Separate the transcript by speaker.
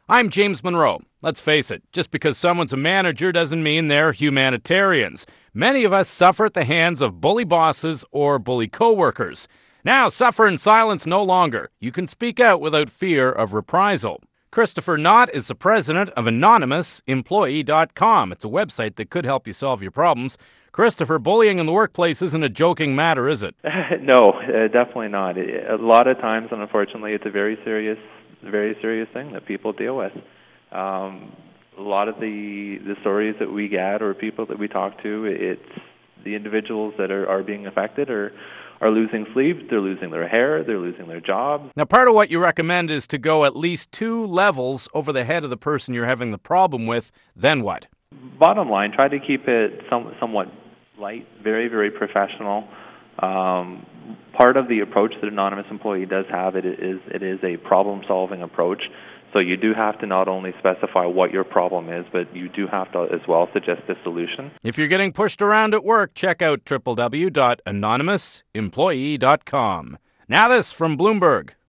Speaker 1: I'm James Monroe. Let's face it, just because someone's a manager doesn't mean they're humanitarians. Many of us suffer at the hands of bully bosses or bully coworkers. Now, suffer in silence no longer. You can speak out without fear of reprisal. Christopher Knott is the president of AnonymousEmployee.com. It's a website that could help you solve your problems. Christopher, bullying in the workplace isn't a joking matter, is it?
Speaker 2: No, definitely not. A lot of times, and unfortunately, it's a very serious thing that people deal with. A lot of the stories that we get or people that we talk to, it's the individuals that are being affected are losing sleep, they're losing their hair, they're losing their job.
Speaker 1: Now, part of what you recommend is to go at least 2 levels over the head of the person you're having the problem with. Then what?
Speaker 2: Bottom line, try to keep it somewhat light, very, very professional. Part of the approach that Anonymous Employee does have, it is a problem-solving approach. So you do have to not only specify what your problem is, but you do have to as well suggest a solution.
Speaker 1: If you're getting pushed around at work, check out www.anonymousemployee.com. Now this from Bloomberg.